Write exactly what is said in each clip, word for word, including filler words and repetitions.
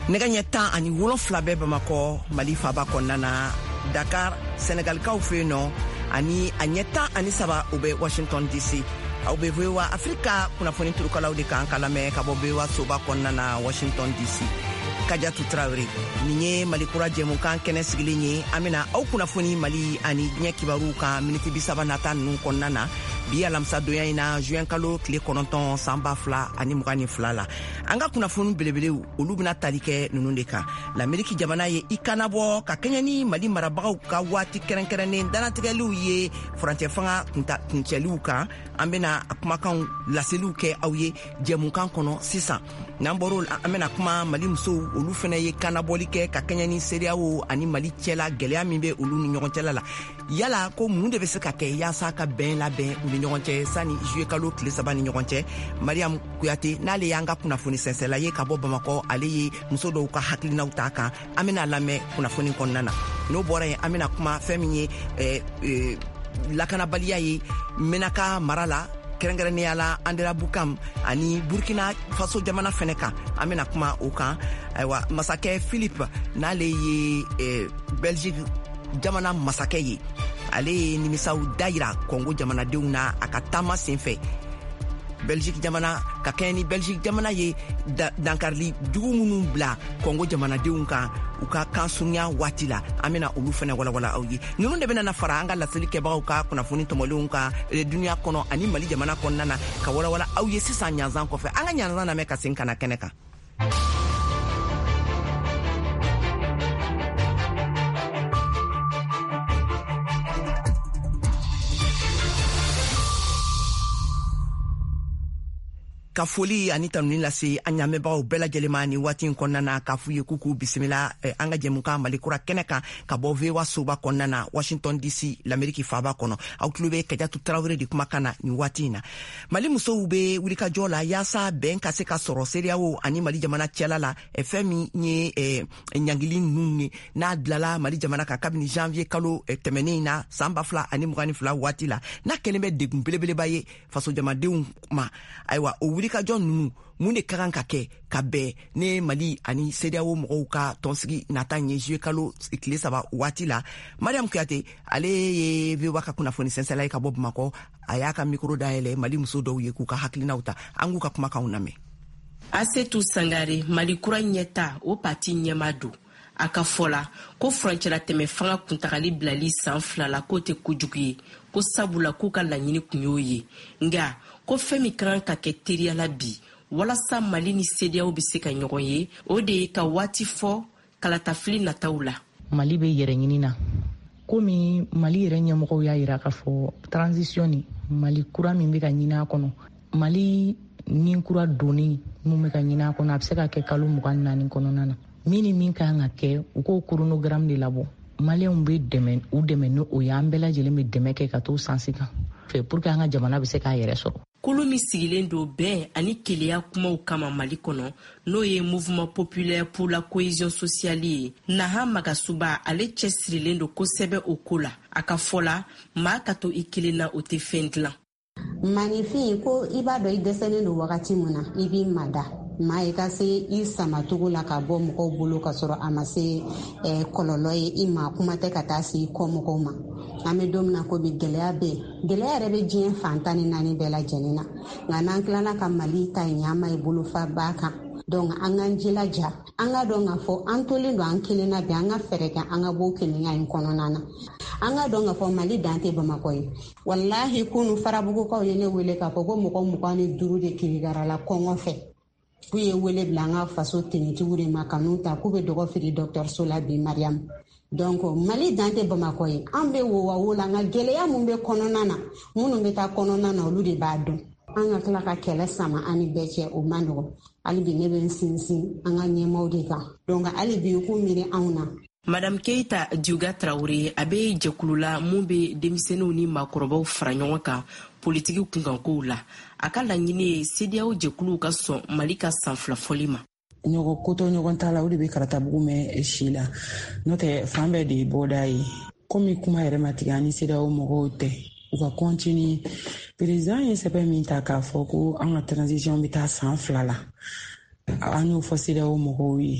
nega ɲɛ tan ani wolonfila bɛ Bamakɔ Mali faaba kɔnɔna na Dakar Senegalikaw fɛ yen nɔ ani a ɲɛ tan ani saba u bɛ Washington D C aw bɛ V O A Afrika kunnafoni turukalaw de kan ka lamɛn ka bɔ V O A soba kɔnɔna na Washington D C. Kadiatu Traoré nin ye Mali kura jɛmukan kɛnɛ sigilen ye an bɛna aw kunnafoni Mali ani diɲɛ kibaru kan miniti bi saba nata ninnu kɔnɔna na bi alamisa donya in na juin kalo tile kɔnɔntɔn san ba fila ani mugan ni fila la an ka kunnafoni belebelew olu bɛna tali kɛ ninnu de kan l'Amérique jamana ye i kana bɔ ka kɛɲɛ ni Mali marabagaw ka waati kɛrɛnkɛrɛnnen danatigɛliw ye furancɛ fanga kuncɛliw kan an bɛna a kumakanw laseliw kɛ aw ye jɛmukan kɔnɔ sisan n'an bɔr'o la an bɛna kuma Mali musow olu fana ye kanabɔli kɛ ka kɛɲɛ ni CEDEAO ani Mali cɛla gɛlɛya min bɛ olu ni ɲɔgɔn cɛla la yala ko mun de bɛ se ka kɛ yaasa ka bɛn labɛn u ni ɲɔgɔn cɛ sani juillet kalo tile saba ni ɲɔgɔn cɛ Mariam Kuyate n'ale y'an ka kunnafoni sɛnsɛla ye ka bɔ Bamakɔ ale ye muso dɔw ka hakilinaw ta kan an bɛna lamɛn kunnafoni kɔnɔna na n'o bɔra yen an bɛna kuma fɛn min ye eh, eh, lakanabaliya ye Menaka mara la kɛrɛnkɛrɛnnenya la Andera Bukam ani Burkina Faso jamana fɛnɛ kan an bɛna kuma o kan ayiwa masakɛ Philippe n'ale ye eh, Belgique jamana masakɛ ye ale ye nimisaw dayira Congo jamanadenw na a ka taama senfɛ Belgique jamana ka kɛɲɛ ni Belgique jamana ye da, dankarili jugu minnu bila Congo jamanadenw kan u ka kansunya waati la an bɛna olu fɛnɛ walawala aw ye ninnu de bɛna fara an ka laseli kɛbagaw ka kunnafoni tɔmɔlenw kan dunuya kɔnɔ ani Mali jamana kɔnɔna na ka walawala aw ye sisan ɲanzan kɔfɛ an ka ɲanzan lamɛn ka segin ka na kɛnɛ kan. Ka foli ani tanuni lase an ɲamɛbagaw bɛɛ lajɛlen ma ni waati in kɔnɔna na k'a f'u ye k'u k'u bisimila eh, an ka jɛmukan Mali kura kɛnɛ kan ka bɔ V O A soba kɔnɔna na Washington D C l'Amérique faaba kɔnɔ aw tulo bɛ Kadiatu Traoré de kumakan na nin waati in na Mali musow bɛ wulikajɔ la yaasa bɛn ka se ka sɔrɔ CEDEAO ani Mali jamana cɛla la eh, fɛn min ye eh, ɲangili ninnu ye n'a dilala Mali jamana kan kabini janvier kalo eh, tɛmɛnen na san ba fila ani mugan ni fila waati la n'a kɛlen bɛ degun belebeleba ye faso jamadenw ma ayiwa o wulikajɔ ninnu mun de ka kan ka kɛ ka bɛn ne Mali ani CEDEAO mɔgɔw ka tɔnsigi nata ye juillet kalo tile saba waati la Mariam Kuyate ale ye V O A ka kunnafoni sɛnsɛla ye ka bɔ Bamakɔ a y'a ka micro dayɛlɛ Mali muso dɔw ye k'u ka hakilinaw ta an k'u ka kumakanw lamɛn. Asetu Sangare Mali kura ɲɛta o parti ɲɛma don a ka fɔla ko furancɛla tɛmɛ fanga kuntagali bilali san fila la k'o tɛ kojugu ye ko sabula k'u ka laɲini kun y'o ye nga ko fɛn min kan ka kɛ teriya la bi walasa Mali ni CEDEAO bɛ se ka ɲɔgɔn ye o de ye ka waati fɔ kalatafili nataw la. Mali bɛ yɛrɛ ɲini na komi Mali yɛrɛ ɲɛmɔgɔw y'a yira k'a fɔ transition ni Mali kura min bɛ ka ɲini a kɔnɔ Mali ni kura donni mun bɛ ka ɲini a kɔnɔ a bɛ se ka kɛ kalo mugan ni naani kɔnɔna na min ni min kan ka kɛ u k'o chronogramme de labɔ Maliens bɛ dɛmɛ u dɛmɛ n'o o ye an bɛɛ lajɛlen bɛ dɛmɛ kɛ ka t'o sansi kan fɛ pour que an ka jamana bɛ se k'a yɛrɛ sɔrɔ. Kulu min sigilen don bɛn ani keleya kumaw kama Mali kɔnɔ n'o ye Mouvement Populaire pour la Cohésion Sociale ye Naha Magasuba ale cɛsirilen don kosɛbɛ o ko la a ka fɔla maa ka to i kelen na o tɛ fɛn dilan. Manifin ko i b'a dɔn i dɛsɛlen don wagati mun na i b'i mada maa i ka se i samatogo la ka bɔ mɔgɔw bolo ka sɔrɔ a ma se kɔlɔlɔ ye i ma kuma tɛ ka taa se i kɔ mɔgɔw ma an bɛ don min na ko bi gɛlɛya bɛ yen gɛlɛya yɛrɛ bɛ diɲɛ fan tan ni naani bɛɛ lajɛlen na nka n'an tilala ka Mali ta ɲɛ an ma i bolofa ba kan donc an k'an jilaja an ka dɔn k'a fɔ an tolen don an kelen na bi an ka fɛɛrɛ kɛ an ka bɔ kelenya in kɔnɔna na an ka dɔn k'a fɔ Mali dan tɛ Bamakɔ ye walahi kunu farabugukaw ye ne wele k'a fɔ ko mɔgɔ mugan ni duuru de kirigarala kɔngɔ fɛ k'u ye wele bila an ka faso tenitigiw de ma ka n'u ta k'u bɛ dɔgɔ fili dɔgɔtɔrɔso la bi Mariam donc Mali dan tɛ Bamakɔ ye an bɛ wo wa wo la nka gɛlɛya mun bɛ kɔnɔna na minnu bɛ taa kɔnɔna na olu de b'a dɔn an ka tila ka kɛlɛ sama ani bɛɛ cɛ o man nɔgɔn hali bi ne bɛ n sinsin an ka ɲɛmaaw de kan donc hali bi k'u miiri anw na. Madame Keita Diuga Traoré a bɛ jɛkulu la mun bɛ denmisɛnninw ni maakɔrɔbaw fara ɲɔgɔn kan politiki kunkankow la a ka laɲini ye CEDEAO jɛkuluw ka sɔn Mali ka san fila fɔli ma. ɲɔgɔn koto ɲɔgɔn t'a la o de bɛ karatabugu mɛn si la n'o tɛ fan bɛɛ de ye bɔda ye komi kuma yɛrɛ ma tigɛ ani CEDEAO mɔgɔw tɛ u ka continue président ye sɛbɛn min ta k'a fɔ ko an ka transition bɛ taa san fila la an y'o fɔ CEDEAO mɔgɔw ye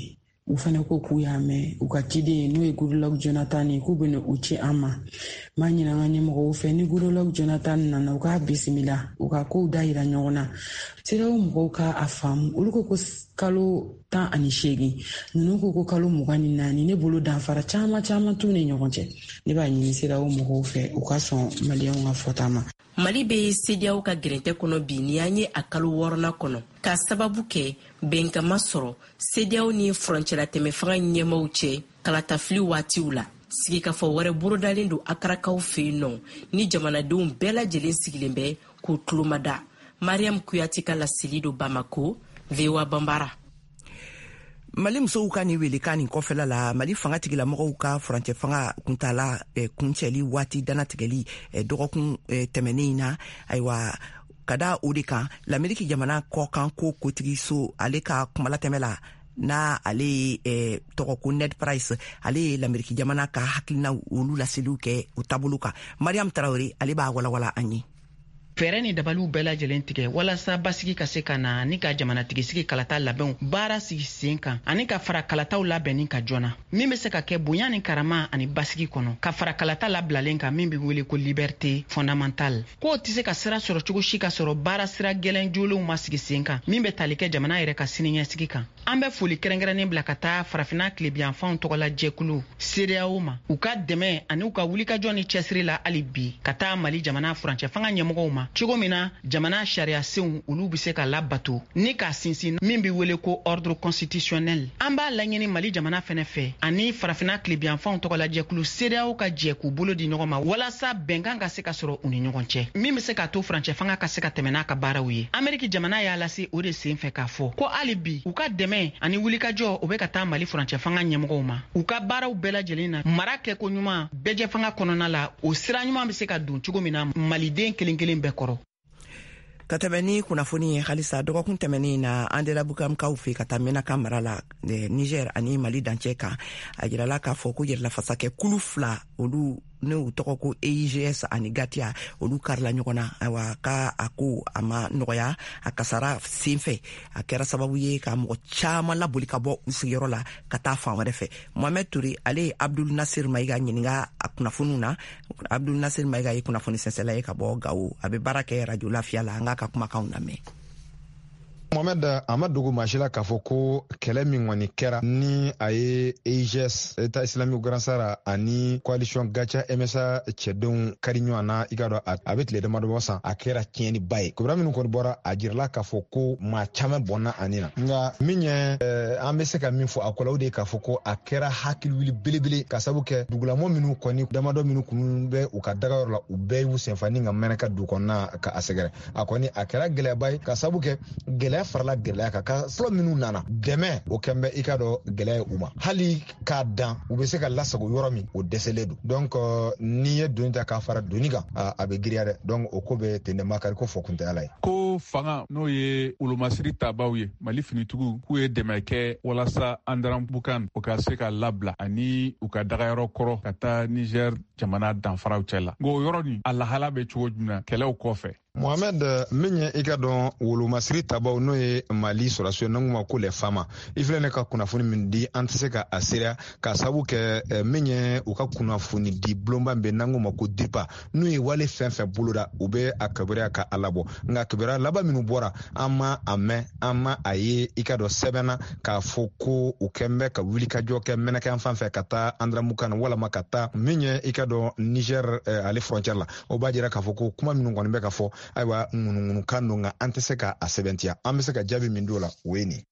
u fana ko k'u y'a mɛn u ka ciden n'o ye Goodluck Jonathan ye k'u bɛna u ci an ma m'a ɲini an ka ɲɛmɔgɔw fɛ ni Goodluck Jonathan nana u k'a bisimila u ka kow da yira ɲɔgɔn na CEDEAO mɔgɔw ka a faamu olu ko ko kalo tan ani seegin ninnu ko ko kalo mugan ni naani ne bolo danfara caman caman t'u ni ɲɔgɔn cɛ ne b'a ɲini CEDEAO mɔgɔw fɛ u ka sɔn maliyɛnw ka fɔta ma. Mali bɛ CEDEAO ka gɛrɛntɛ kɔnɔ bi ni an ye a kalo wɔɔrɔnan kɔnɔ ka sababu kɛ bɛnkama sɔrɔ CEDEAO ni furancɛla tɛmɛ fanga ɲɛmaaw cɛ kalatafili waatiw la sigikafɔ wɛrɛ bolodalen don akarakaw fɛ yen nɔ ni jamanadenw bɛɛ lajɛlen sigilen bɛ k'u tulomada. Mariam Kuyati ka laseli do Bamako, V O A Bambara. Mali musow ka ni wele ka nin kɔfɛla la Mali fanga tigilamɔgɔw ka furancɛ fanga kuntala eh, kuncɛli waati danatigɛli eh, dɔgɔkun eh, tɛmɛnen na ayiwa kada o de kan l'Amérique jamana kɔkan ko kotigi so ale ka kumalatɛmɛ la na ale eh, tɔgɔ ko Ned Price ale ye l'Amérique jamana ka hakilina olu laseliw kɛ u taabolo kan. Mariam Traoré ale b'a walawala an ye. Fɛɛrɛ ni dabaliw bɛɛ lajɛlen tigɛ walasa basigi ka se ka na ni ka jamanatigisi kalata labɛnw baara sigi sen kan ani ka fara kalataw labɛnni ka joona min bɛ se ka kɛ bonya ni karama ani basigi kɔnɔ ka fara kalata labilalen kan min bɛ wele ko liberté fondamentale k'o tɛ se ka sira sɔrɔ cogo si ka sɔrɔ baara sira gɛlɛn jolenw ma sigi sen kan min bɛ tali kɛ jamana yɛrɛ ka siniɲɛsigi kan. An bɛ foli kɛrɛnkɛrɛnnen bila ka taa farafina tilebiyanfanw tɔgɔla jɛkulu CEDEAO ma u ka dɛmɛ ani u ka wulikajɔ ni cɛsiri la hali bi ka taa Mali jamana furancɛ fanga ɲɛmɔgɔw ma cogo min na jamana sariya senw olu bɛ se ka labato ni k'a sinsin min bɛ wele ko ordre constitutionnel. An b'a laɲini Mali jamana fɛnɛ fɛ ani farafina tilebiyanfanw tɔgɔla jɛkulu CEDEAO ka jɛ k'u bolo di ɲɔgɔn ma walasa bɛnkan ka se ka sɔrɔ u ni ɲɔgɔn cɛ min bɛ se k'a to furancɛ fanga ka se ka tɛmɛ n'a ka baaraw ye. Amérique jamana y'a lase o de sen fɛ k'a fɔ ko hali bi u ka dɛmɛ ani wulikajɔ o bɛ ka taa Mali furancɛ fanga ɲɛmɔgɔw ma u ka baaraw bɛɛ lajɛlen na mara kɛko ɲuman bɛɛ fanga kɔnɔna la o sira ɲuman bɛ se ka don cogo min na maliden kelen kelen bɛɛ kɔrɔ. Ka tɛmɛ ni kunnafoni ye halisa dɔgɔkun tɛmɛnen na an dela bukamkaw fɛ ka taa Menaka mara la Niger ani Mali dancɛ kan a jirala k'a fɔ ko yɛrɛlafasakɛ kulu fila olu n'u tɔgɔ ko A I G S ani Gatia olu karila ɲɔgɔn na ayiwa ka a ko a ma nɔgɔya a kasara senfɛ a kɛra sababu ye ka mɔgɔ caman laboli ka bɔ u sigiyɔrɔ la ka taa fan wɛrɛ fɛ. Mohamed Touré ale ye Abdul Nasir Mayiga ɲininka a kunnafoniw na. Abdul Nasir Mayiga ye kunnafoni sɛnsɛla ye ka bɔ Gawo a bɛ baara kɛ radio lafiya la an ka kumakanw lamɛn. Mohamed Amadougou Machila k'a fɔ ko kɛlɛ min kɔni kɛra ni a ye A I G S État islamique Grand Sahara ani coalition Gatia M S A cɛdenw kari ɲɔgɔn na i ka dɔn a bɛ tile damadɔ bɔ san a kɛra tiɲɛniba ye. Kobara minnu kɔni bɔra a jirala k'a fɔ ko maa caman bɔnna ani na nka min ye an bɛ se ka min fɔ a kɔlɔ o de ye k'a fɔ ko a kɛra hakiliwili belebele ka sabu kɛ dugulamɔ minnu kɔni damadɔ minnu kunu bɛ u ka dagayɔrɔ la u bɛɛ y'u senfa ni ka mɛnɛka du kɔnɔna ka a sɛgɛrɛ a kɔni a kɛra gɛlɛyaba ye ka sabu kɛ gɛlɛya farala gɛlɛya kan ka fɔlɔ minnu nana dɛmɛ o kɛn bɛ i ka dɔn gɛlɛya ye u ma hali k'a dan u bɛ se ka lasago yɔrɔ min o dɛsɛlen don donc n'i ye doni ta k'a fara doni kan a bɛ giriya dɛ donc o ko bɛ ten de makari ko fɔ kun tɛ ala ye. Ko fanga n'o ye olomasiri tabaw ye Mali finitigiw k'u ye dɛmɛ kɛ walasa Andaran Bukan o ka se ka labila ani u ka dagayɔrɔ kɔrɔ ka taa Niger jamana danfaraw cɛ la nka o yɔrɔ nin a lahala bɛ cogo jumɛn kɛlɛw kɔfɛ. Mohamed min ye i ka dɔn wolomasiri tabaw n'o ye Mali sɔrɔsiw n'an ma ko les femmes i filɛ ne ka kunnafoni min di an tɛ se ka a seereya ka sabu kɛ min ye u ka kunnafoni di bulonba bɛ n'an ma ko dipa n'u ye wale fɛn fɛn boloda u bɛ a kibaruya ka a labɔ nka kibaruya laban minnu bɔra an ma a mɛn an ma a ye i ka dɔn sɛbɛnna k'a fɔ ko u kɛn bɛ ka wulikajɔ kɛ mɛnɛkɛyan fan fɛ ka taa Andaramukan walama ka taa min ye i ka dɔn Niger ale frontière la o b'a jira k'a fɔ ko kuma minnu kɔni bɛ ka fɔ ayiwa ŋunuŋunukan don nka an tɛ se k'a sɛbɛntiya an bɛ se ka jaabi min don la o ye nin.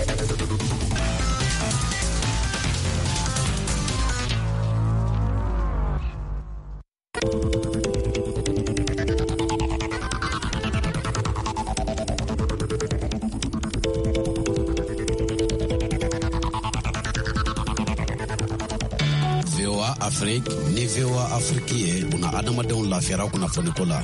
V O A Afrique ni V O A Afrique ye buna adamadenw lafiyara kunnafoniko la.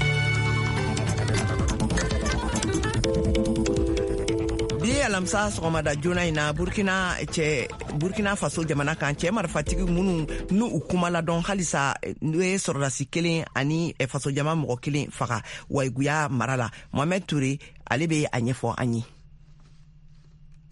alamisa sɔgɔmada joona in na Burkina cɛ Burkina Faso jamana kan cɛ marifatigi minnu n'u u kumala dɔn halisa n'u ye sɔrɔdasi kelen ani faso jama mɔgɔ kelen faga Waiguya mara la. Mohamed Touré ale bɛ a ɲɛfɔ an ye.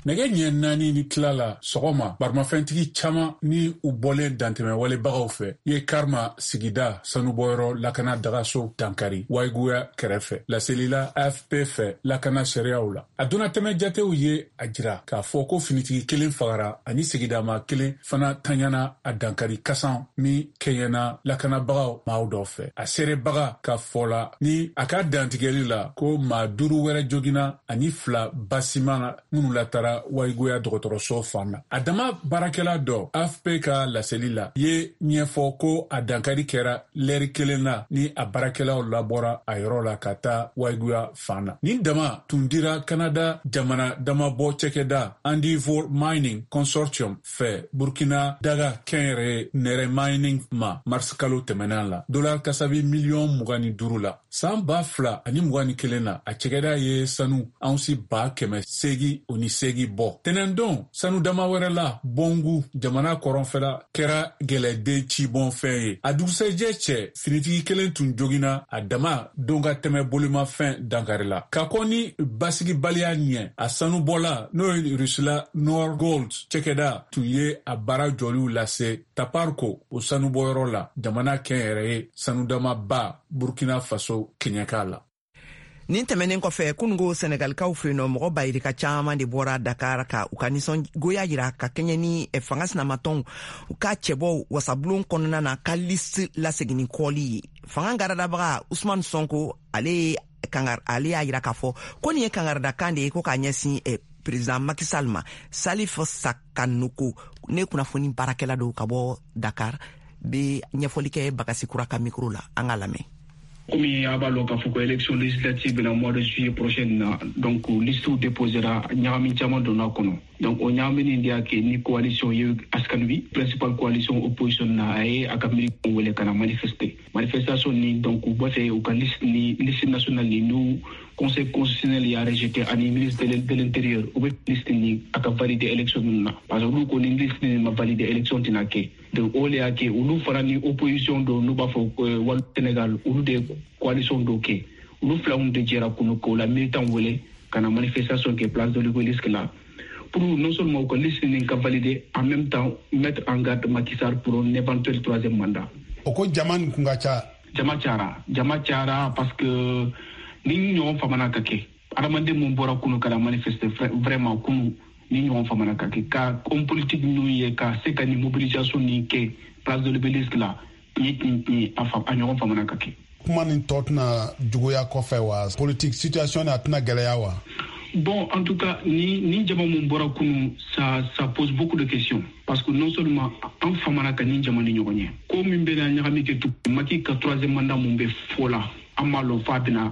nɛgɛ ɲɛ naani ni tila la sɔgɔma barimafɛntigi caaman ni u bɔlen dantɛmɛ walebagaw fɛ ye karma sigida sanubɔyɔrɔ lakana dagaso dankari wayiguya kɛrɛfɛ laselila A F P fɛ lakana sariyaw la a donna tɛmɛ jatew ye a jira k'a fɔ ko finitigi kelen fagara ani sigidama kelen fana tanyana a dankari kasan min kɛɲɛna lakanabagaw maaw dɔ fɛ a seerebaga ka fɔ la ni a ka dantigɛli la ko maa duuru wɛrɛ jogina ani fila basiman minnu latara wayiguya dɔgɔtɔrɔso fan na a dama baarakɛla dɔ A F P ka laseli la ye ɲɛfɔ ko a dankari kɛra lɛri kelen na ni a baarakɛlaw labɔra a yɔrɔ la ka taa wayiguya fan na nin dama tun dira Canada jamana damabɔ cɛkɛda Andivore Mining Consortium fɛ Burkina daga kɛnyɛrɛ nɛrɛ mining ma marisi kalo tɛmɛnan la dolar kasabi miliyɔn mugan ni duuru la san ba fila ani mugan ni kelen na a cɛkɛda ye sanu ansi ba kɛmɛ segi o ni segi bɔ tɛnɛndon sanu dama wɛrɛ la bɔngu jamana kɔrɔnfɛla kɛra gɛlɛden cibɔn fɛn ye a dugusɛjɛ cɛ finitigi kelen tun jogina a dama don ka tɛmɛ bolimafɛn dankari la ka kɔ ni basigibaliya ɲɛ a sanubɔla n'o ye rusila nord gold cɛkɛda tun ye a baara jɔliw lase taparko o sanubɔyɔrɔ la jamana kɛnyɛrɛ ye sanudama ba burkina faso keɲɛka la nin tɛmɛnen kɔfɛ kunungo senegalikaw fɛ nɔ mɔgɔ bayirika caaman de bɔra dakar ka u ka nisɔngoya yira ka kɛɲɛ ni fanga sinamatɔnw u ka cɛbɔ wasabulon kɔnɔna na ka lisi lasegini kɔli ye fanga garadabaga usman sonko ale kangar ale y'a yira k'a fɔ ko nin ye kangaradakan de ye ko k'a ɲɛsin eh, président Macky Sall ma Salif Sakanuko ne kunnafoni baarakɛla do ka bɔ Dakar be ɲɛfɔli kɛ Bagasi Kura ka micro la an ka lamɛn. Comme a b'a lɔn k'a fɔ ko élection législative na mois de juillet prochaine na donc liste déposera ɲagami caman donna kɔnɔ donc o ɲagamini de y'a kɛ ni coalition ye askanu bi principal coalition opposition na a ye a ka militants wele ka na manifester manifestation ni donc u b'a fɛ u ka liste ni liste nationale ni n'u conseil constitutionnel y'a rejeté ani ministre de l'intérieur u bɛ liste ni a ka valider élection na parce que olu ko ni liste ni ma valider élection tɛna kɛ donc o le y'a kɛ olu fara ni opposition do n'u b'a fɔ wali Sénégal olu de coalition do kɛ olu fila minnu de jɛra kunu k'o la militant wele ka na manifestation kɛ place de l'Obélisque la pour non seulement au liste ni ka valider en même temps mettre en garde Macky Sall pour un éventuel troisième mandat. O ko jama ni kun ka ca jama cara jama cara parce que ni ɲɔgɔn famana ka kɛ adamaden mun bɔra kunu ka na manifester vraiment kunu ni ɲɔgɔn famana ka kɛ ka homme politique ninnu ye ka se ka ni mobilisation ni kɛ place de l'Obélisque la ni ni a ɲɔgɔn famana ka kɛ. Kuma nin tɔ tɛna juguya kɔfɛ wa politique situation a tɛna gɛlɛya wa. Bon, en tout cas, ni ni jama mun bɔra kunu ça ça pose beaucoup de questions parce que non seulement en famana ka ni jama ni ɲɔgɔn ye ko min bɛ na ɲagami kɛ tu Macky ka troisième mandat mun bɛ fɔ la an b'a lɔn fa bɛna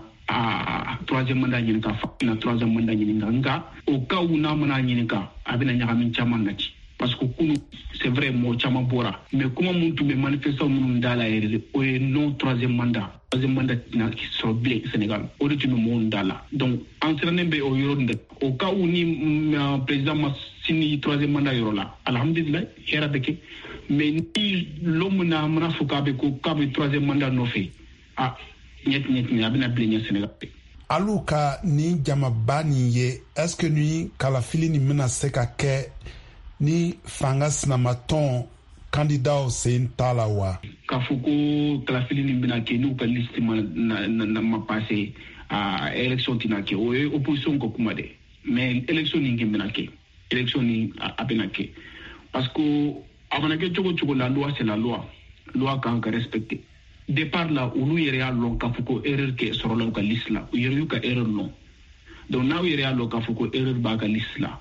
a troisième mandat ɲini ka fa bɛna troisième mandat ɲini ka nka o cas n'a mana ɲini ka a bɛna ɲagami caman na ci parce que kunu c'est vrai mɔgɔ caman bɔra mais kuma mun tun bɛ manifestation minnu da la yɛrɛ o ye non troisième mandat troisième mandat na sɔrɔ bilen Sénégal o de tun bɛ mɔgɔw da la donc an sirannen bɛ o yɔrɔ de o cas où ni président ma sini troisième mandat yɔrɔ la alhamdulilayi hɛrɛ bɛ kɛ mais ni l'homme na mana fɔ k'a bɛ ko k'a bɛ troisième mandat nɔfɛ ah ɲɛti ɲɛti a bɛna bilen ɲɛ Sénégal. Alu ka ni jamaba nin ye est-ce que ni kalafili nin bɛna se ka kɛ ni fanga sinamatɔn candidat sen t'a la wa. K'a fɔ ko kalafili nin bɛna kɛ n'u ka liste ma na na ma passé a élection tɛna kɛ o ye opposition ka kuma dɛ mais élection nin kɛ bɛna kɛ élection nin a bɛna kɛ parce que a mana kɛ cogo cogo la loi c'est la loi loi kan ka respecter départ la olu yɛrɛ y'a lɔn k'a fɔ ko erreur kɛ sɔrɔla u ka liste la u yɛrɛ y'u ka erreur lɔn donc n'aw yɛrɛ y'a lɔn k'a fɔ ko erreur b'a ka liste la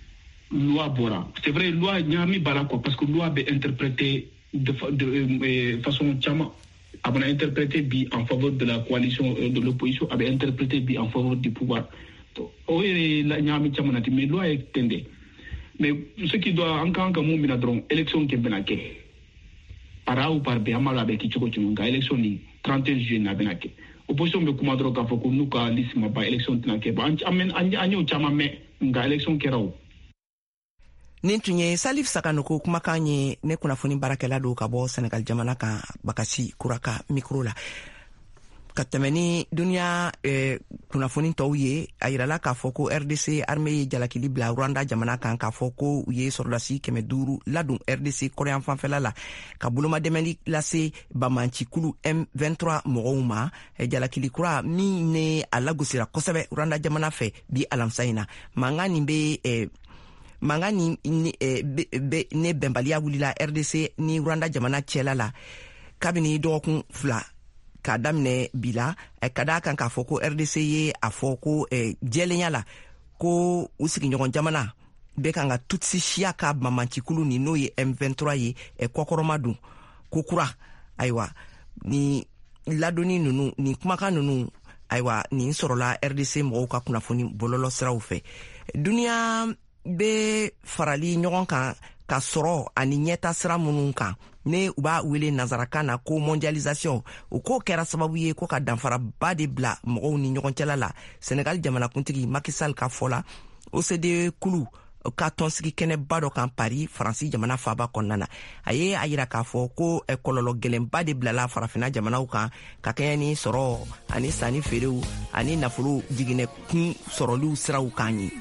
loi bɔra c'est vrai loi ɲagami b'a la quoi parce que loi bɛ interpréter de, de, de façon caman a bɛna interpréter bi en faveur de la coalition de l'opposition a bɛ interpréter bi en faveur du pouvoir o yɛrɛ la ɲagami caman na ten mais loi ye ten de mais ce qui doit an kan ka mun mina dɔrɔn élection kɛ bɛna kɛ par A ou par B an b'a la bɛ kɛ cogo cogo nka élection ni trente et un juillet na bɛna kɛ opposition bɛ kuma dɔrɔn k'a fɔ ko n'u ka liste ma ban élection tɛna kɛ bon an y'o caman mɛn nka élection kɛra o. nin tun ye Salif Sakanuko kumakan ye ne kunnafoni baarakɛla do ka bɔ Senegal jamana kan Bakasi Kura ka micro la. ka tɛmɛ ni duniya eh, kunnafoni tɔw ye a yirala k'a fɔ ko R D C armée ye jalakili bila Rwanda jamana kan k'a fɔ ko u ye sɔrɔdasi kɛmɛ duuru ladon R D C kɔrɔyan fanfɛla la ka bolomadɛmɛli lase bamancikulu M vingt-trois mɔgɔw ma eh, jalakili kura min ne a lagosira kosɛbɛ Rwanda jamana fɛ bi alamisa in na mankan nin be eh, mankan ni, ni eh, be, be, ne bɛnbaliya wulila R D C ni Rwanda jamana cɛla la kabini dɔgɔkun fila ka daminɛ bila ka da kan k'a fɔ ko R D C ye a fɔ ko eh, jɛlenya la ko u sigiɲɔgɔn jamana bɛ kan ka tutsi siya ka bamancikulu ni n'o ye M vingt-trois ye eh, kɔkɔrɔma dun ko kura ayiwa ni ladonni nunu ni kumakan nunu ayiwa nin sɔrɔla R D C mɔgɔw ka kunnafoni bɔlɔlɔ siraw fɛ duniya bɛ farali ɲɔgɔn kan ka sɔrɔ ani ɲɛta sira minnu kan ne u b'a wele nazarakan na ko mondialisation o ko kɛra sababu ye ko ka danfaraba de bila mɔgɔw ni ɲɔgɔn cɛla la Senegal jamanakuntigi Macky Sall ka fɔ la O C D E kulu ka tɔnsigi kɛnɛba dɔ kan Paris Faransi jamana faaba kɔnɔna na a ye a yira k'a fɔ ko kɔlɔlɔ gɛlɛnba de bilala farafina jamanaw kan ka kɛɲɛ ni sɔrɔ ani sanni feerew ani nafolo jiginɛ kun sɔrɔliw siraw kan ye.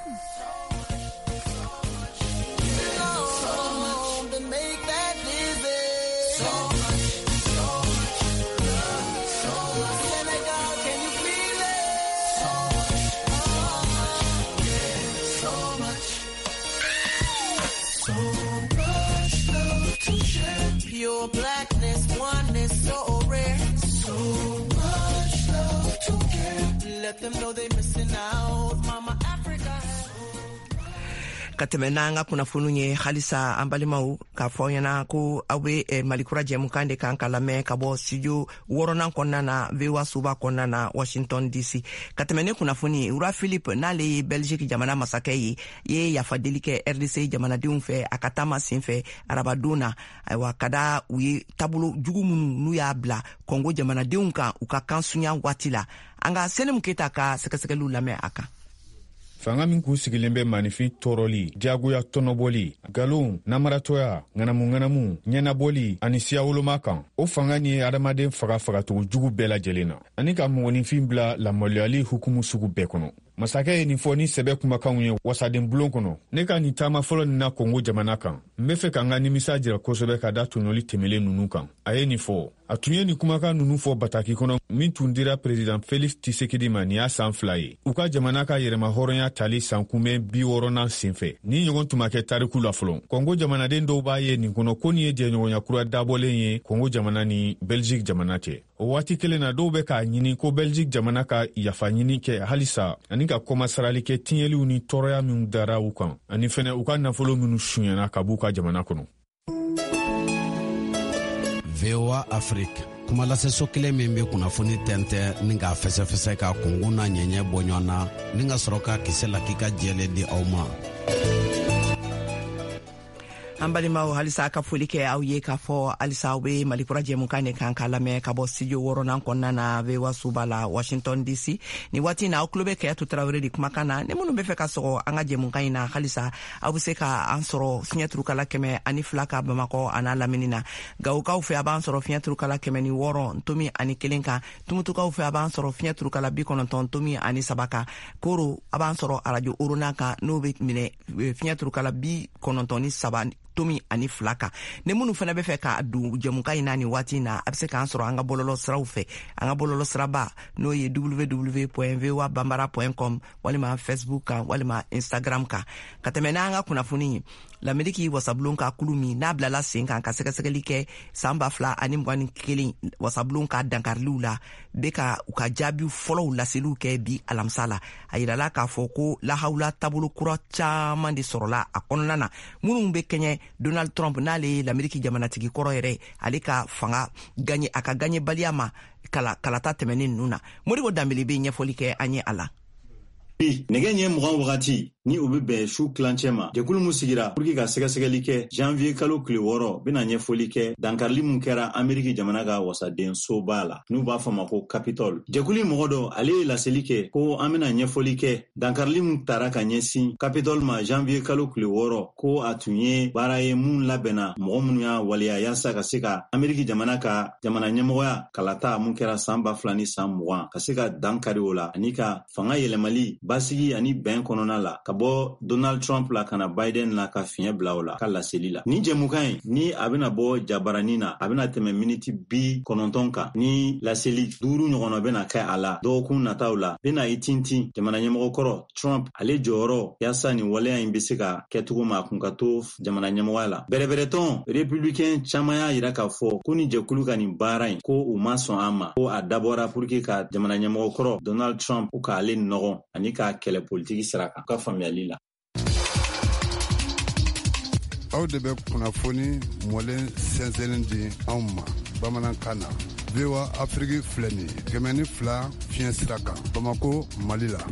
Your blackness, oneness, so rare. So much love to give. Let them know they missing out, Mama Africa. Ka tɛmɛ n'an ka kunnafoniw ye halisa an balimaw k'a fɔ ɲɛna ko aw bɛ eh, malikura jɛmukan de kan ka lamɛn ka bɔ studio wɔɔrɔnan kɔnɔna na V O A soba kɔnɔna na Washington D C ka tɛmɛ ne kunnafoni Ura Philippe n'ale ye Belgique jamana masakɛ ye ye yafadeli kɛ R D C jamanadenw fɛ a ka taama sen fɛ arabadon na ayiwa ka da u ye taabolo jugu minnu n'u y'a bila Congo jamanadenw kan u ka kan sunya waati la an ka Selim Keita ka sɛgɛsɛgɛliw lamɛn a kan. Fanga min k'u sigilen bɛ maanifin tɔɔrɔli diyagoya tɔnɔbɔli galon namaratoya ŋanamu ŋanamu ɲɛnabɔli ani siya woloma kan o fanga ni ye adamaden faga fagatogo jugu bɛɛ lajɛlen na ani ka mɔgɔninfin bila lamaloyali hukumu sugu bɛɛ kɔnɔ. Masakɛ ye nin fɔ ni sɛbɛ kumakanw ye wasaden bulon kɔnɔ ne ka nin taama fɔlɔ nin na Kongo jamana kan n bɛ fɛ ka n ka nimisa jira kosɛbɛ ka da tɔɲɔli tɛmɛlen ninnu kan a ye nin fɔ a tun ye nin kumakan ninnu fɔ bataki kɔnɔ min tun dira Président Félix Tshisekedi ma nin y'a san fila ye u ka jamana ka yɛrɛma hɔrɔnya tali san kunbɛn bi wɔɔrɔnan senfɛ ni ɲɔgɔn tun ma kɛ tariku la fɔlɔ Kongo jamanaden dɔw b'a ye nin kɔnɔ ko nin ye jɛɲɔgɔnya kura dabɔlen ye Kongo jamana ni Belgique jamana cɛ o waati kelen na dɔw bɛ k'a ɲini ko Belgique jamana ka yafa ɲini kɛ halisa ani ka kɔma sarali kɛ tiɲɛliw ni tɔɔrɔya minnu dara u kan ani fɛnɛ u ka nafolo minnu suɲɛna ka b'u ka jamana kɔnɔ. V O A Afrique kumalaseso kelen min bɛ kunnafoni tɛntɛ ni k'a fɛsɛfɛsɛ ka kungun n'a ɲɛɲɛ bɔ ɲɔgɔn na ni ka sɔrɔ ka kisɛ la k'i ka jɛlen di aw ma. An balimaw halisa ka foli kɛ aw ye k'a fɔ halisa aw bɛ malikura jɛmukan de kan k'a lamɛn ka bɔ studio wɔɔrɔnan kɔnɔna na V O A soba la Washington D C ni waati na aw tulo bɛ Kɛyatu Tarawele de kumakan na ni minnu bɛ fɛ ka sɔgɔ an ka jɛmukan in na halisa aw bɛ se ka an sɔrɔ fiɲɛ turukala kɛmɛ ani fila ka Bamakɔ a n'a lamini na Gawukaw fɛ a b'an sɔrɔ fiɲɛ turukala kɛmɛ ni wɔɔrɔ ntomi ani kelen kan Tumutukaw fɛ a b'an sɔrɔ fiɲɛ turukala bi kɔnɔntɔn ntomi ani saba kan Koro a b'an sɔrɔ arajo Orona kan n'o bɛ minɛ fiɲɛ turukala bi kɔnɔntɔn ni saba tomi ani fila kan ne minnu fana bɛ fɛ ka don jɛmukan in na ni waati na a bɛ se k'an sɔrɔ an ka bɔlɔlɔ siraw fɛ an ka bɔlɔlɔ siraba n'o ye w w w point v o a bambara point com walima Facebook kan walima Instagram kan ka tɛmɛ n'an ka kunnafoni ye L'Amérique wasabulon ka kulu min n'a bilala sen kan ka sɛgɛsɛgɛli kɛ san ba fila ani mugan ni kelen wasabulon ka dankariliw la bɛ ka u ka jaabiw fɔlɔw laseliw kɛ bi alamisa la a yirala k'a fɔ ko lahawla taabolo kura caman de sɔrɔla a kɔnɔna na minnu bɛ kɛɲɛ Donald Trump n'ale ye l'Amérique jamanatigi kɔrɔ yɛrɛ ale ka fanga gagné a ka gagné baliya ma kala kalata tɛmɛnen ninnu na Modibo Dambele bɛ ɲɛfɔli kɛ an ye a la. bi nege ɲɛ mugan wagati ni u be bɛn su kilancɛ ma jɛkulu mu sigira pour que ka sɛgɛsɛgɛli kɛ janvier kalo tile wɔɔrɔ bena ɲɛfɔli kɛ dankarili mun kɛra ameriki jamana ka wasaden soba la n'u b'a fɔ ma ko capitol. jɛkulu mɔgɔ dɔ ale ye laseli kɛ ko an bena ɲɛfɔli kɛ dankarili mun tara ka ɲɛsin capitol ma janvier kalo tile wɔɔrɔ ko a tun ye baara ye mun labɛnna mɔgɔ minnu y'a waleya yaasa ka se ka ameriki jamana ka jamana ɲɛmɔgɔya kalata mun kɛra san ba fila ni san mugan ka se ka dankari o la ani ka fanga yɛlɛmali basigi ani bɛn kɔnɔna la ka bɔ Donald Trump la kana Biden la ka fiɲɛ bila o la ka laseli la. Ni jɛmukan ye ni a bena bɔ jabaranin na a bena tɛmɛ miniti bi kɔnɔntɔn kan ni laseli duuru ɲɔgɔnɔ bena kɛ a la dɔgɔkun nataw la bena i tintin jamana ɲɛmɔgɔ kɔrɔ Trump ale jɔyɔrɔ yaasa ni waleya yin be se ka kɛcogo ma kun ka to jamana ɲɛmɔgɔya la. Bɛrɛbɛrɛtɔn républicain caman y'a yira k'a fɔ ko ni jɛkulu ka nin baara yin ko u ma sɔn an ma ko a dabɔra pour que ka jamana ɲɛmɔgɔ kɔrɔ Donald Trump u k'ale nɔgɔ ani k'a kɛlɛ politiki sira kan ka faamuyali la. aw de bɛ kunnafoni mɔlen sɛnsɛnnin di anw ma bamanankan na V O A Afriki filɛ nin ye kɛmɛ ni fila fiɲɛ sira kan Bamako Mali la.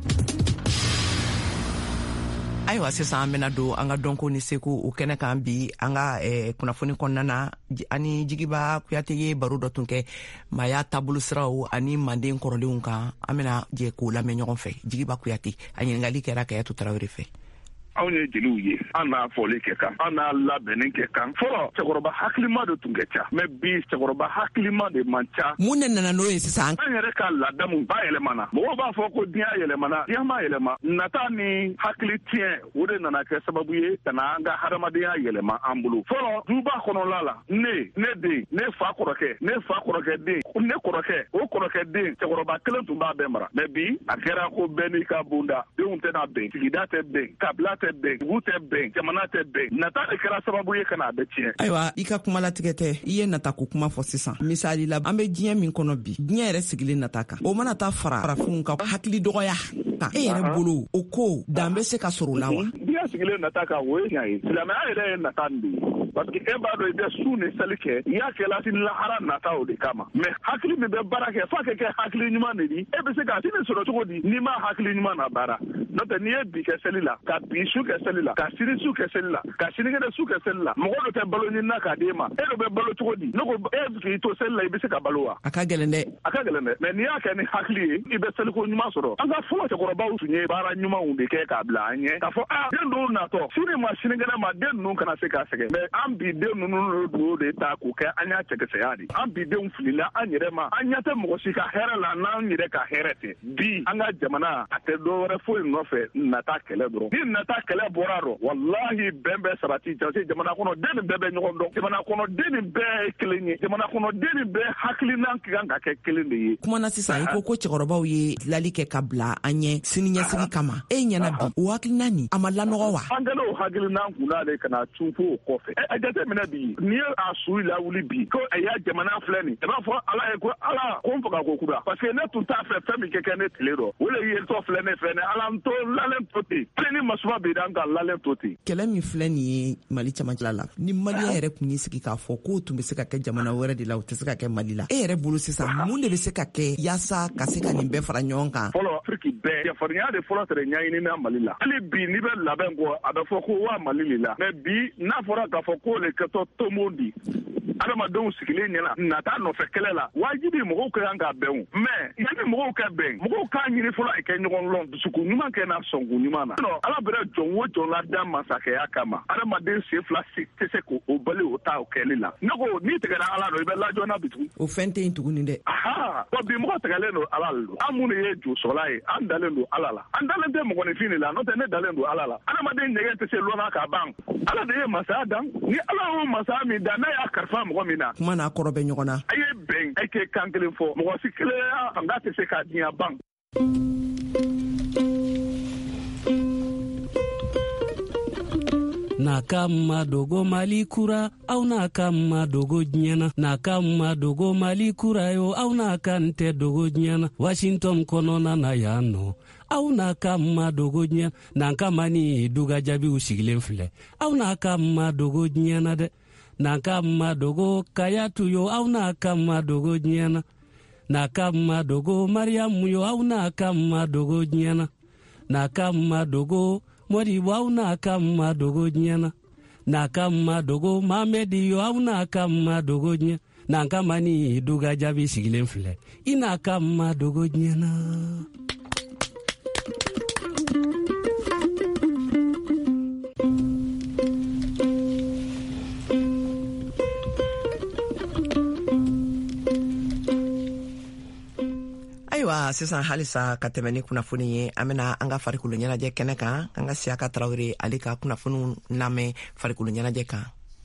ayiwa sisan an bena don an ka dɔnko ni seko o kɛnɛ kan bi an ka eh, kunnafoni kɔnɔna na ani jigiba kuyate ye baro dɔ tun kɛ maya taabolo siraw ani manden kɔrɔlenw kan an bena jɛ k'o lamɛn ɲɔgɔn fɛ. jigiba kuyate a ɲiningali kɛra Kayatu Tarawele fɛ. anw ye jeliw ye an n'a fɔli kɛ kan an n'a labɛnni kɛ kan fɔlɔ cɛkɔrɔba hakilima de tun kɛ ca mɛ bi cɛkɔrɔba hakilima de man ca. mun de nana n'o ye sisan? an yɛrɛ ka ladamu ba yɛlɛmana mɔgɔw b'a fɔ ko diɲɛ yɛlɛmana diɲɛ ma yɛlɛma nata ni hakili tiɲɛ o de nana kɛ sababu ye ka na an ka hadamadenya yɛlɛma an bolo. fɔlɔ duba kɔnɔla la ne ne den ne fa kɔrɔkɛ ne fa kɔrɔkɛ den ne kɔrɔkɛ o kɔrɔkɛ den cɛkɔrɔba kelen tun b'a bɛɛ mara mɛ bi a kɛra ko bɛɛ n'i ka bonda denw tɛna bɛn sigida tɛ bɛn kabila tɛ bɛn dugu tɛ bɛn jamana tɛ bɛn nata de kɛra sababu ye ka na a bɛ tiɲɛ. ayiwa i ka kuma latigɛ tɛ i ye nata ko kuma fɔ sisan misali la an bɛ diɲɛ min kɔnɔ bi diɲɛ yɛrɛ sigilen nata kan o mana taa fara farafinw ka hakili dɔgɔya kan e yɛrɛ bolo o ko dan bɛ se ka sɔrɔ o la wa? diɲɛ sigilen nata kan o ye tiɲɛ ye silamɛya yɛrɛ ye nata nin de ye parce que e b'a dɔn i bɛ su ni seli kɛ i y'a kɛla si lahara nata o de kama mɛ hakili min bɛ baara kɛ f'a ka kɛ hakili ɲuman de di e bɛ se ka sini sɔrɔ cogo di n'i ma hakili ɲuman na baara n'o tɛ n'i ye bi kɛ seli la ka bi su kɛ seli la ka sini su kɛ seli la ka sinikɛnɛ su kɛ seli la mɔgɔ dɔ tɛ balo ɲini na k'a di e ma e dɔ bɛ balo cogo di ne ko e k'i to seli la i bɛ se ka balo wa? a ka gɛlɛn dɛ. a ka gɛlɛn dɛ mɛ n'i y'a kɛ ni hakili ye i bɛ seliko ɲuman sɔrɔ an ka fɔlɔ cɛkɔrɔbaw tun ye baara ɲumanw de kɛ k'a bila an ɲɛ k'a fɔ a den dɔw natɔ sini ma sinikɛnɛ ma den ninnu kana se k'a sɛgɛn mɛ an bi den ninnu do de ta k'o kɛ an y'a cɛkisɛya de an bi denw filila an yɛrɛ ma an ɲɛ tɛ mɔgɔ si ka hɛrɛ la n'an yɛrɛ ka hɛrɛ tɛ bi an ka jamana a tɛ dɔwɛrɛ foyi nɔfɛ nata kɛlɛ dɔrɔn ni nata kɛlɛ bɔra rɔ walahi bɛn bɛ sabati jase jamana kɔnɔ den nin bɛɛ bɛ ɲɔgɔn dɔn jamana kɔnɔ den nin bɛɛ ye kelen ye jamana kɔnɔ den nin bɛɛ hakilinan kan ka kɛ kelen de ye. kuma na sisan i ko ko cɛkɔrɔbaw ye dilali kɛ ka bila an ɲɛ siniɲɛsigi kama e ɲɛna bi o hakilina nin a ma lanɔgɔ wa? an kɛlen o hakilinan kunna de ka na tun fo o kɔfɛ a jateminɛ bi n'i ye a su lawuli bi ko a y'a jamana filɛ nin i b'a fɔ ala ye ko ala ko n faga ko kura parce que ne tun t'a fɛ fɛn min kɛ kɛ ne tile rɔ o le ye tɔ filɛ ne fɛ ne ala n to lalen to ten hali ni masuma bɛ an ka lalen to ten. kɛlɛ min filɛ nin ye mali camancɛla la ni maliyɛn yɛrɛ tun y'i sigi k'a fɔ k'o tun bɛ se ka kɛ jamana wɛrɛ de la o tɛ se ka kɛ mali la e yɛrɛ bolo sisan mun de bɛ se ka kɛ yaasa ka se ka nin bɛɛ fara ɲɔgɔn kan? fɔlɔ afiriki bɛɛ yafarinya de fɔlɔ tɛrɛ ɲɛɲini na mali la hali bi n'i bɛ labɛn kɔ a bɛ fɔ ko waa mali le la mɛ bi n'a fɔra k'a fɔ k'o le kɛtɔ tomo di adamadenw sigilen ɲɛna nata nɔfɛ kɛlɛ la wajibi mɔgɔw ka kan ka bɛn mɛ yanni mɔgɔw ka bɛn mɔgɔw k'a ɲini fɔlɔ a kɛ ɲɔgɔn lɔn dusukun ɲuman kɛ n'a sɔnkun ɲuman na ala bɛrɛ jɔn o jɔn la da masakɛya kama adamaden sen fila tɛ se k'o bali o ta o kɛli la ne ko n'i tigɛra ala dɔ i bɛ lajɔna bi tugun o fɛn tɛ yen tuguni dɛ. aha bon bi mɔgɔ tigɛlen don ala la don an minnu ye jo sɔrɔla ye an dalen don ala la an dalen tɛ mɔgɔninfin de la n'o tɛ ne dalen don ala la adamaden ɲɛgɛn tɛ se lɔnna ka ban ala de ye masaya dan ni ala y'o masaya min dan n'a y'a kalifa mɔgɔ min na kuma n'a kɔrɔ bɛ ɲɔgɔn na. a ye bɛn a kɛ kan kelen fɔ mɔgɔ si kelenya fanga tɛ se k'a diɲɛ ban. n'a ka ma dogo mali kura aw n'a ka ma dogo diɲɛna n'a ka ma dogo mali kura yo aw n'a ka n tɛ dogo diɲɛna washington kɔnɔna na yan nɔ aw n'a ka ma dogo diɲɛ n'an ka ma ni duga jaabiw sigilen filɛ aw n'a ka ma dogo diɲɛna dɛ n'a ka ma dogo kayatu yo aw n'a ka ma dogo diɲɛna n'a ka ma dogo mariyamu yo aw n'a ka ma dogo diɲɛna na kama dogo modi wau na kama dogo nyana na kama dogo mamedi yo au na kama dogo nyana na kama ni duga jabi sigilen fle ina kama dogo nyana. Ayiwa sisan halisa ka tɛmɛ ni kunnafoni ye an bena an ka farikolo ɲɛnajɛ kɛnɛ kan an ka Siyaka Tarawele ale ka kunnafoniw lamɛn farikolo ɲɛnajɛ kan.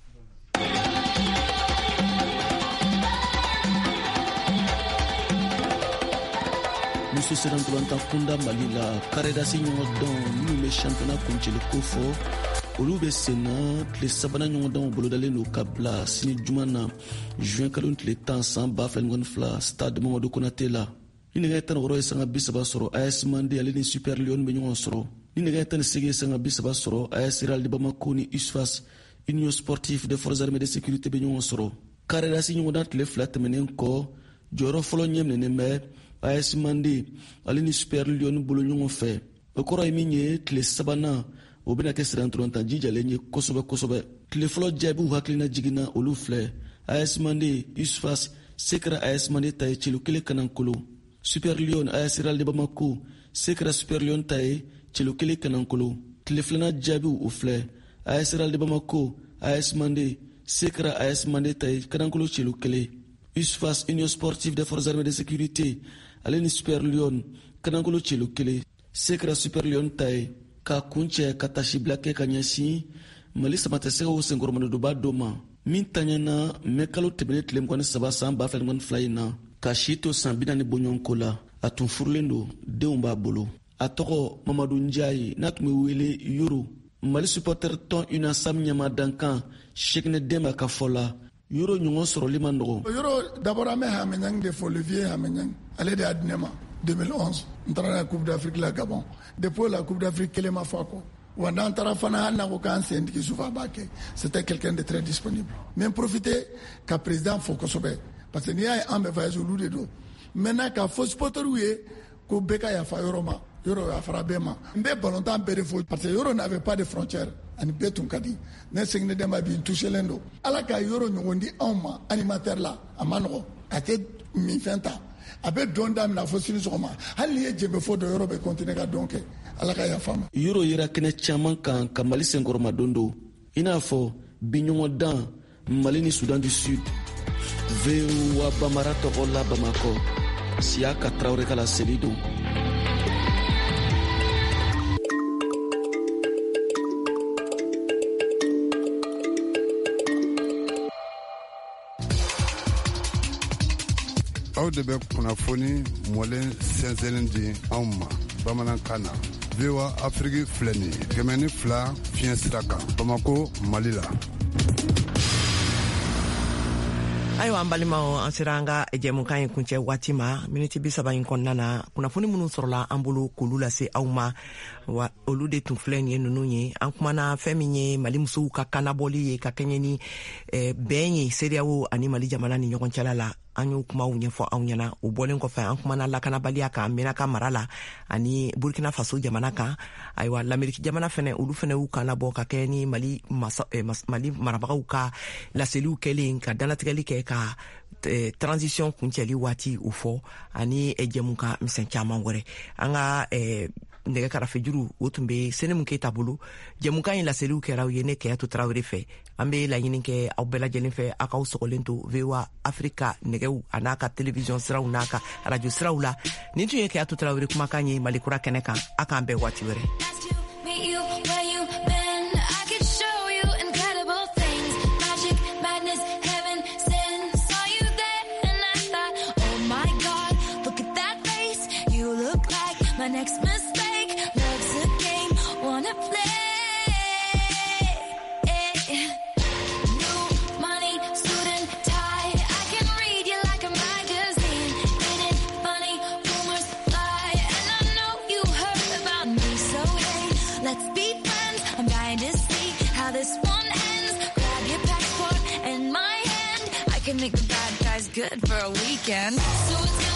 muso serantolanta kunda Mali la karedasi ɲɔgɔn dɔn minnu bɛ championnat kuncɛli ko fɔ olu bɛ senna tile sabanan ɲɔgɔn dɔn bolodalen don ka bila sini juma na juin kalo tile tan san ba fila ni fila stade Mamadou Konate la. ni nɛgɛ tan ni wɔɔrɔ ye sanga bi saba sɔrɔ A S Mande ale ni Super Lion bɛ ɲɔgɔn sɔrɔ ni nɛgɛ tan ni seegin ye sanga bi saba sɔrɔ A S Real de Bamako ni U S F A S Union Sportive des Forces Armées de Sécurité bɛ ɲɔgɔn sɔrɔ karedasi ɲɔgɔn dan tile fila tɛmɛnen kɔ jɔyɔrɔ fɔlɔ ɲɛminɛnen bɛ A S Mande ale ni Super Lion bolo ɲɔgɔn fɛ o kɔrɔ ye min ye tile sabanan o bɛna kɛ sirantolontan jijalen ye kosɛbɛ kosɛbɛ tile fɔlɔ jaabiw hakilina jiginna olu filɛ A S Mande U S F A S se kɛra A S Mande ta ye celu kelen kanankolo Super Lion A S Real de Bamako se kɛra Super Lion ta ye celu kelen kanankolo tile filanan jaabiw o filɛ A S Real de Bamako A S Mande se kɛra A S Mande ta ye kanankolo celu kelen U S F A S Union Sportive des Forces Armées de Sécurité ale ni Super Lion kanankolo celu kelen se kɛra Super Lion ta ye ka kuncɛ ka tasi bila kɛ ka ɲɛsin Mali samatɛsɛgɛw senkɔrɔmadoba dɔ ma min taɲɛna mɛ kalo tɛmɛnen tile mugan ni saba san ba fila ni fila in na ka si to san bi naani bɔɲɔgɔnko la a tun furulen don denw b'a bolo a tɔgɔ Mamadu Njayi n'a tun bɛ wele Yoro Mali supporter tɔn UNASAM ɲɛmadankan Sekine Demba ka fɔ la Yoro ɲɔgɔn sɔrɔli ma nɔgɔ. Yoro d'abord an bɛ Hamiɲang de fɔ Olivier Hamiɲang ale de y'a di ne ma deux mille onze n taara na Coupe d'Afrique la Gabon depuis la Coupe d'Afrique kelen ma fɔ a kɔ wa n'an taara fana hali n'a ko k'an sen tigi sufa a b'a kɛ c'était quelqu'un de très disponible mais n profiter ka président fɔ kosɛbɛ parce que n'i y'a ye an bɛ voyage olu de don maintenant ka fɔ supporteriw ye ko bɛɛ ka yafa Yoro ma Yoro yafara bɛɛ ma n bɛ ballontan bɛɛ de fɔ parce que Yoro n'avait pas de frontière ani bɛɛ tun ka di ne Sekine Demba bi n touchelen don ala ka Yoro ɲɔgɔn di anw ma animateur la a ma nɔgɔ a tɛ minfɛn ta a bɛ dɔn daminɛ fɔ sini sɔgɔma hali n'i ye jɛnbɛ fɔ dɔ Yoro bɛ continuer ka dɔn kɛ ala ka yafa ma. Yoro yera kɛnɛ caman kan ka Mali senkɔrɔma don don i n'a fɔ biɲɔgɔn dan Mali ni Sudan du Sud V O A Bamara tɔgɔ la Bamako Siyaka Tarawele ka la seli don. aw de bɛ kunnafoni mɔlen sɛnsɛnnin di anw ma bamanankan na V O A Afrique filɛ nin ye kɛmɛ ni fila fiɲɛ sira kan Bamako Mali la. ayiwa an balimaw an sera an ka jɛmukan ye kuncɛ waati ma miniti bi saba in kɔnɔna na kunnafoni minnu sɔrɔla an bolo k'olu lase aw ma wa olu de tun filɛ nin ye ninnu ye an kumana fɛn min ye Mali musow ka kannabɔli ye ka kɛɲɛ ni eh, bɛn ye CEDEAO ani Mali jamana ni ɲɔgɔn cɛla la an y'o kumaw ɲɛfɔ aw ɲɛna o bɔlen kɔfɛ an kumana lakanabaliya kan Menaka mara la ani Burkina Faso jamana kan ayiwa l'Amérique jamana fɛnɛ olu fɛnɛ y'u kannabɔ ka kɛ ni Mali masa, eh, mas, Mali marabagaw ka laseliw kɛlen ka danatigɛli kɛ ka eh, transition kuncɛli waati u fɔ ani eh, jɛmukan misɛn caman wɛrɛ an ka eh, nɛgɛ karafe juru o tun bɛ Senemu Keyita bolo jɛmukan in laseliw kɛra u ye ne Keyatu Tarawele fɛ an bɛ laɲini kɛ aw bɛɛ lajɛlen fɛ aw k'aw sɔgɔlen to V O A Afrika nɛgɛw a n'a ka télévision siraw n'a ka radio siraw la nin tun ye Keyatu Tarawele kumakan ye Malikura kɛnɛ kan a k'an bɛɛ waati wɛrɛ. My next mistake, love's a game, wanna play. New money, suit and tie, I can read you like a magazine. Ain't it funny, rumors fly, and I know you heard about me. So hey, let's be friends, I'm dying to see how this one ends. Grab your passport and my hand, I can make the bad guys good for a weekend. So it's